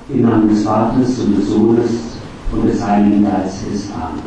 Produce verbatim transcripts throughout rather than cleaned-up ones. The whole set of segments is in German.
Im Namen des Vaters und des Sohnes und des Heiligen Geistes. Amen.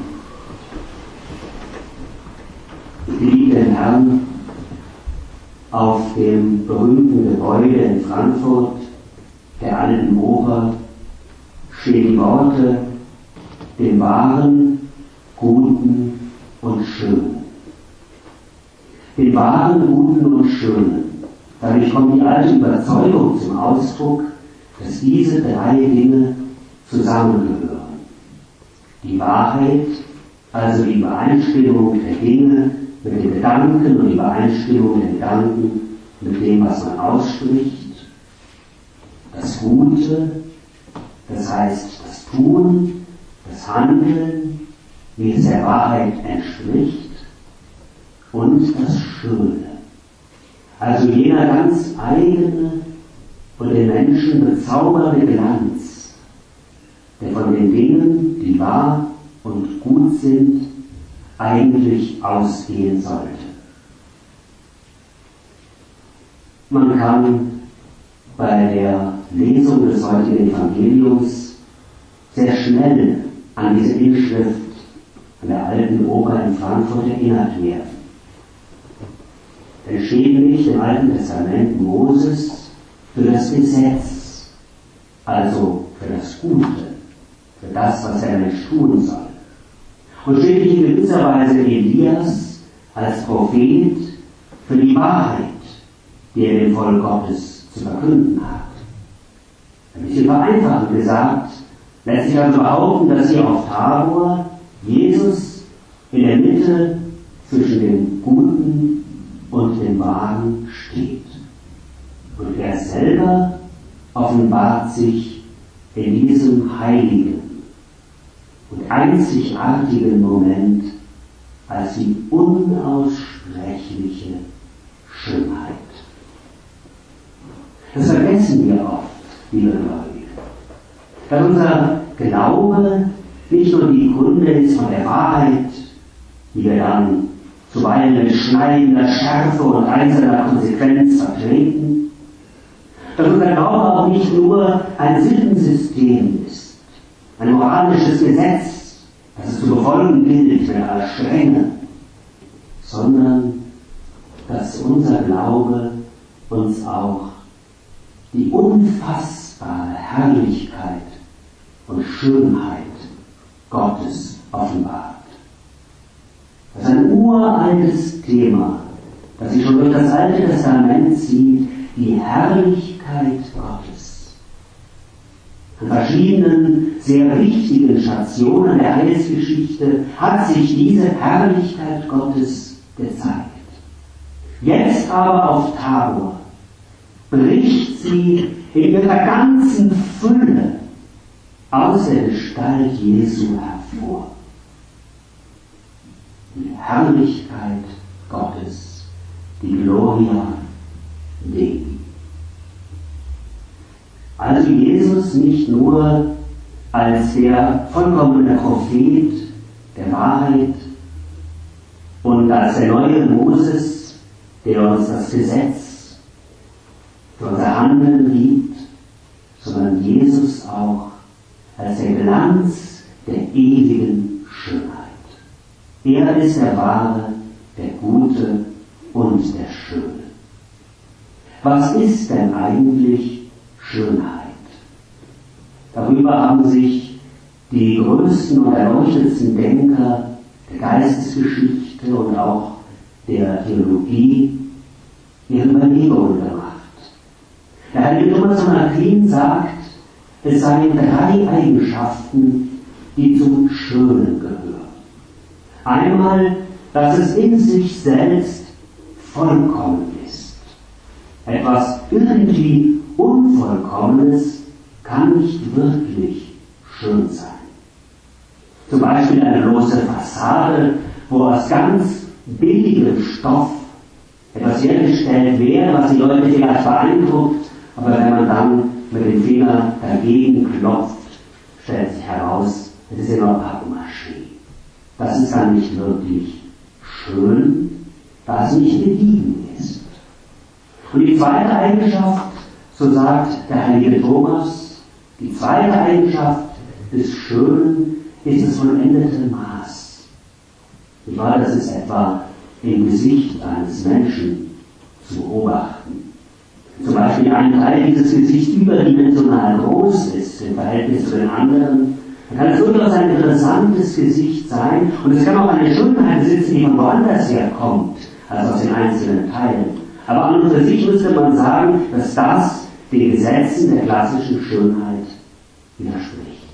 Ich liebe den Herrn. Auf dem berühmten Gebäude in Frankfurt, der Alten Oper, stehen die Worte: dem Wahren, Guten und Schönen. Dem Wahren, Guten und Schönen. Dadurch kommt die alte Überzeugung zum Ausdruck, dass diese drei Dinge zusammengehören. Die Wahrheit, also die Übereinstimmung der Dinge mit den Gedanken und die Übereinstimmung der Gedanken mit dem, was man ausspricht. Das Gute, das heißt das Tun, das Handeln, wie es der Wahrheit entspricht. Und das Schöne, also jener ganz eigene und den Menschen bezaubernde Glanz, der von den Dingen, die wahr und gut sind, eigentlich ausgehen sollte. Man kann bei der Lesung des heutigen Evangeliums sehr schnell an diese Inschrift an der Alten Oper in Frankfurt erinnert werden. Denn steht nicht im Alten Testament Moses für das Gesetz, also für das Gute, für das, was der Mensch tun soll. Und steht nicht in gewisser Weise Elias als Prophet für die Wahrheit, die er dem Volk Gottes zu verkünden hat. Ein bisschen vereinfacht gesagt, lässt sich also behaupten, dass hier auf Tabor Jesus in der Mitte zwischen dem Guten und dem Wahren steht. Und er selber offenbart sich in diesem heiligen und einzigartigen Moment als die unaussprechliche Schönheit. Das vergessen wir oft, liebe Gläubige. Dass unser Glaube nicht nur die Kunde ist von der Wahrheit, die wir dann zuweilen mit schneidender Schärfe und einzelner Konsequenz vertreten, dass unser Glaube auch nicht nur ein Sittensystem ist, ein moralisches Gesetz, das es zu befolgen gilt mit aller Strenge, sondern dass unser Glaube uns auch die unfassbare Herrlichkeit und Schönheit Gottes offenbart. Das ist ein uraltes Thema, das sich schon durch das Alte Testament zieht, die Herrlichkeit Gottes. An verschiedenen sehr wichtigen Stationen der Heilsgeschichte hat sich diese Herrlichkeit Gottes gezeigt. Jetzt aber auf Tabor bricht sie in ihrer ganzen Fülle aus der Gestalt Jesu hervor. Die Herrlichkeit Gottes, die Gloria Dei. Also Jesus nicht nur als der vollkommene Prophet der Wahrheit und als der neue Moses, der uns das Gesetz für unser Handeln gibt, sondern Jesus auch als der Glanz der ewigen Schönheit. Er ist der Wahre, der Gute und der Schöne. Was ist denn eigentlich Schönheit? Darüber haben sich die größten und erleuchtetsten Denker der Geistesgeschichte und auch der Theologie ihre Überlegungen gemacht. Der heilige Thomas von Aquin sagt, es seien drei Eigenschaften, die zum Schönen gehören. Einmal, dass es in sich selbst vollkommen ist. Etwas irgendwie Unvollkommenes kann nicht wirklich schön sein. Zum Beispiel eine lose Fassade, wo aus ganz billigem Stoff etwas hergestellt wäre, was die Leute vielleicht beeindruckt, aber wenn man dann mit dem Finger dagegen klopft, stellt sich heraus, es ist immer Pappmaché. Das ist dann nicht wirklich schön, da es nicht gediegen ist. Und die zweite Eigenschaft, so sagt der heilige Thomas, Die zweite Eigenschaft des Schönen ist das vollendete Maß. Ich meine, das ist etwa im Gesicht eines Menschen zu beobachten. Zum Beispiel ein Teil dieses Gesichts überdimensional groß ist im Verhältnis zu den anderen, dann kann es durchaus ein interessantes Gesicht sein und es kann auch eine Schönheit besitzen, die von woanders herkommt, als aus den einzelnen Teilen. Aber an und für sich müsste man sagen, dass das den Gesetzen der klassischen Schönheit widerspricht.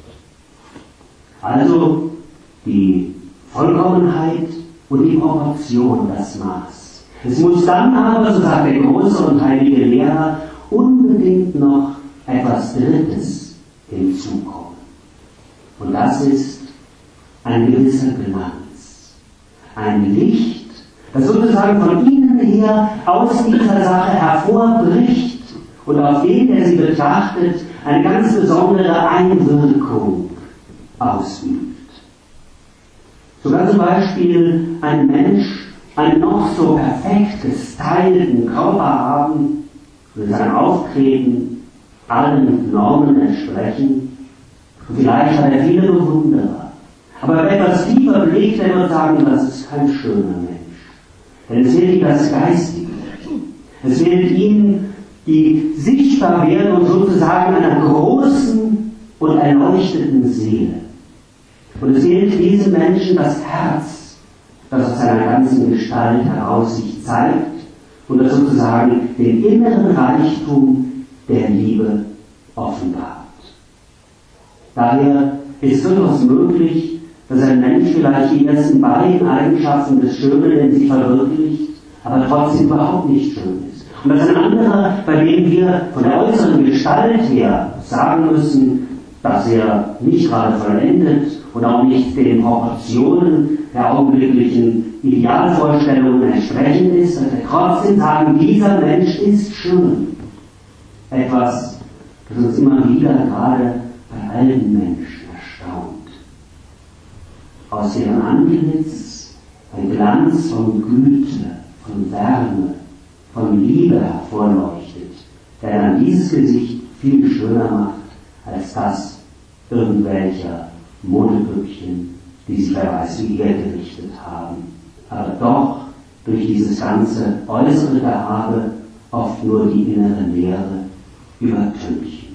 Also die Vollkommenheit und die Proportion, das Maß. Es muss dann aber, so sagt der große und heilige Lehrer, unbedingt noch etwas Drittes hinzukommen. Und das ist ein gewisser Glanz, ein Licht, das sozusagen von innen her aus dieser Sache hervorbricht und auf den, der sie betrachtet, eine ganz besondere Einwirkung ausübt. Sogar zum Beispiel ein Mensch, einen noch so perfekt gestylten Körper haben, will sein Auftreten allen Normen entsprechen. Und vielleicht hat er viele Bewunderer. Aber wer etwas tiefer blickt, der wird sagen, das ist kein schöner Mensch. Denn es fehlt ihm das Geistige. Es fehlt ihm die Sichtbarwerdung sozusagen einer großen und erleuchteten Seele. Und es fehlt diesem Menschen das Herz, das aus seiner ganzen Gestalt heraus sich zeigt und das sozusagen den inneren Reichtum der Liebe offenbart. Daher ist durchaus möglich, dass ein Mensch vielleicht die ersten beiden Eigenschaften des Schönen in sich verwirklicht, aber trotzdem überhaupt nicht schön ist. Und dass ein anderer, bei dem wir von der äußeren Gestalt her sagen müssen, dass er nicht gerade vollendet und auch nicht den Proportionen der augenblicklichen Idealvorstellungen entsprechend ist, dass wir trotzdem sagen, dieser Mensch ist schön. Etwas, das uns immer wieder gerade bei allen Menschen erstaunt. Aus ihrem Antlitz ein Glanz von Güte, von Wärme, von Liebe hervorleuchtet, der dann dieses Gesicht viel schöner macht als das irgendwelcher Modepüppchen, die sich wer weiß wie hergerichtet haben, aber doch durch dieses ganze äußere Gehabe oft nur die innere Leere übertünchen.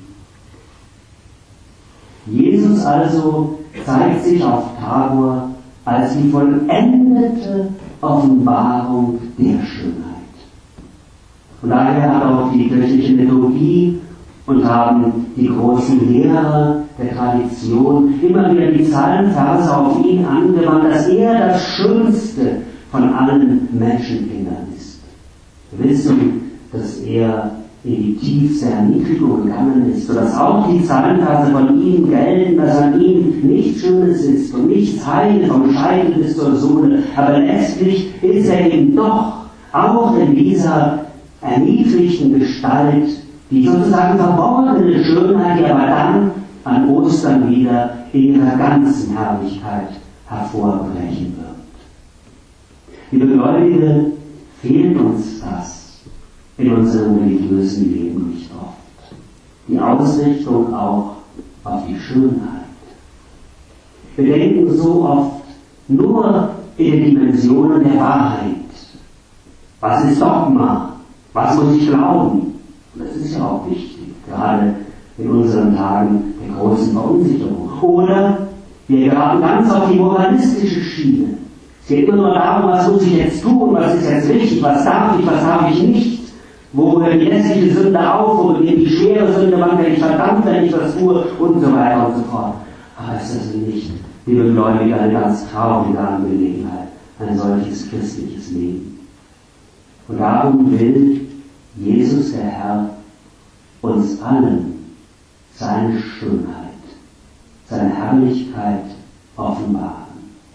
Jesus also zeigt sich auf Tabor als die vollendete Offenbarung der Schönheit. Und daher hat auch die kirchliche Liturgie und haben die großen Lehrer der Tradition immer wieder die Psalmverse auf ihn angewandt, dass er das Schönste von allen Menschenkindern ist. Wir wissen, dass er in die tiefste Erniedrigung gegangen ist, sodass auch die Psalmverse von ihm gelten, dass an ihm nichts Schönes ist und nichts Heil vom Scheitel bis zur Sohle, aber letztlich ist er eben doch auch in dieser erniedrigten Gestalt die sozusagen verborgene Schönheit, die aber dann an Ostern wieder in ihrer ganzen Herrlichkeit hervorbrechen wird. Liebe Gläubige, fehlt uns das in unserem religiösen Leben nicht oft. Die Ausrichtung auch auf die Schönheit. Wir denken so oft nur in den Dimensionen der Wahrheit. Was ist Dogma? Was muss ich glauben? Das ist ja auch wichtig, gerade in unseren Tagen der großen Verunsicherung. Oder wir geraten ganz auf die moralistische Schiene. Es geht immer nur darum, was muss ich jetzt tun, was ist jetzt richtig, was darf ich, was darf ich nicht. Wo hört die hässliche Sünde auf, wo beginnt die schwere Sünde, wann werde ich verdammt, wenn ich das tue und so weiter und so fort. Aber ist das nicht, liebe Gläubige, eine ganz traurige Angelegenheit, ein solches christliches Leben. Und darum will Jesus, der Herr, uns allen seine Schönheit, seine Herrlichkeit offenbaren.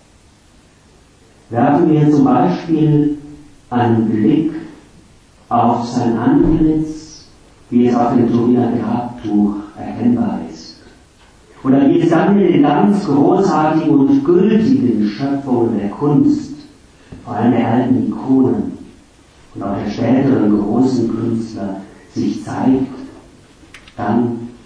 Werfen wir zum Beispiel einen Blick auf sein Antlitz, wie es auf dem Turiner Grabtuch erkennbar ist. Oder wie es dann in den ganz großartigen und gültigen Schöpfungen der Kunst, vor allem der alten Ikonen, und auch der späteren großen Künstler sich zeigt, dann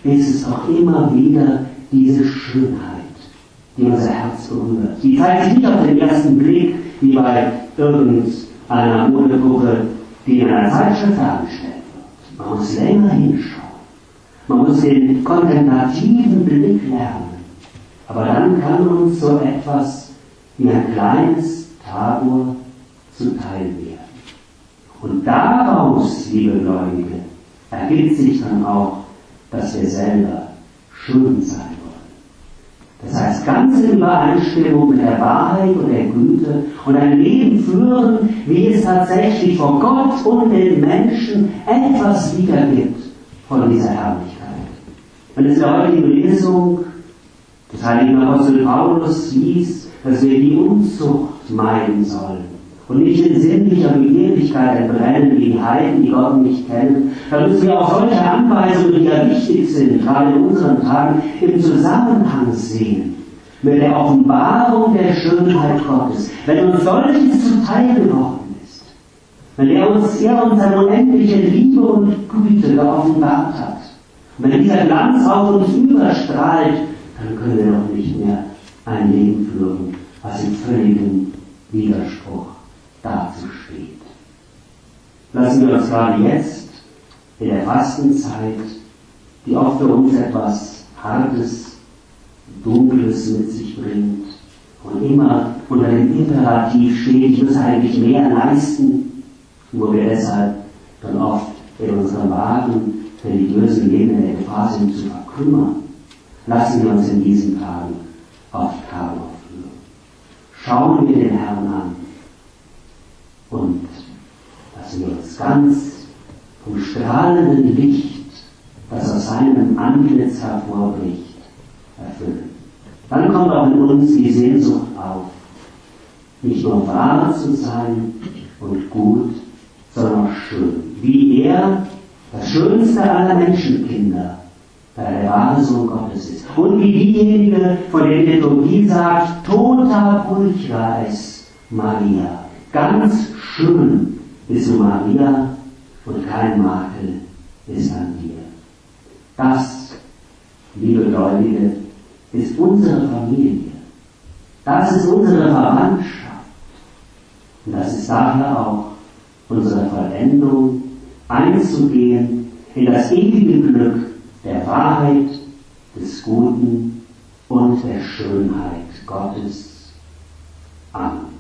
ist es auch immer wieder diese Schönheit, die unser Herz berührt. Die zeigt sich nicht auf den ersten Blick, wie bei irgendeiner Modegruppe, die in einer Zeitschrift dargestellt wird. Man muss länger hinschauen. Man muss den kontemplativen Blick lernen. Aber dann kann uns so etwas wie ein kleines Tabor zuteil werden. Und daraus, liebe Gläubige, ergibt sich dann auch, dass wir selber schön sein wollen. Das heißt, ganz in Übereinstimmung mit der Wahrheit und der Güte und ein Leben führen, wie es tatsächlich vor Gott und den Menschen etwas wiedergibt von dieser Herrlichkeit. Und es in der heutigen Lesung des heiligen Apostel Paulus hieß, dass wir die Unzucht meiden sollen und nicht in sinnlicher Begehrlichkeit entbrennen wie die Heiden, die Gott nicht kennen, dann müssen wir auch solche Anweisungen, die ja wichtig sind, gerade in unseren Tagen, im Zusammenhang sehen mit der Offenbarung der Schönheit Gottes. Wenn uns solches zuteil geworden ist, wenn er uns, er uns seine unendliche Liebe und Güte geoffenbart hat, und wenn dieser Glanz auf uns überstrahlt, dann können wir doch nicht mehr ein Leben führen, was im völligen Widerspruch dazu steht. Lassen wir uns gerade jetzt in der Fastenzeit, die oft für uns etwas Hartes, Dunkles mit sich bringt und immer unter dem Imperativ steht, ich muss eigentlich mehr leisten, wo wir deshalb dann oft in unserem wahren religiösen Leben in der Gefahr sind zu verkümmern. Lassen wir uns in diesen Tagen auf Tabor führen. Schauen wir den Herrn an und lassen wir uns ganz vom strahlenden Licht, das aus seinem Antlitz hervorbricht, erfüllen. Dann kommt auch in uns die Sehnsucht auf, nicht nur wahr zu sein und gut, sondern auch schön. Wie er, das schönste aller Menschenkinder, da er der wahre Sohn Gottes ist. Und wie diejenige, von der die Liturgie sagt, tota pulchra es Maria. Ganz schön bist du, Maria, und kein Makel ist an dir. Das, liebe Gläubige, ist unsere Familie. Das ist unsere Verwandtschaft. Und das ist daher auch unsere Vollendung, einzugehen in das ewige Glück der Wahrheit, des Guten und der Schönheit Gottes. Amen.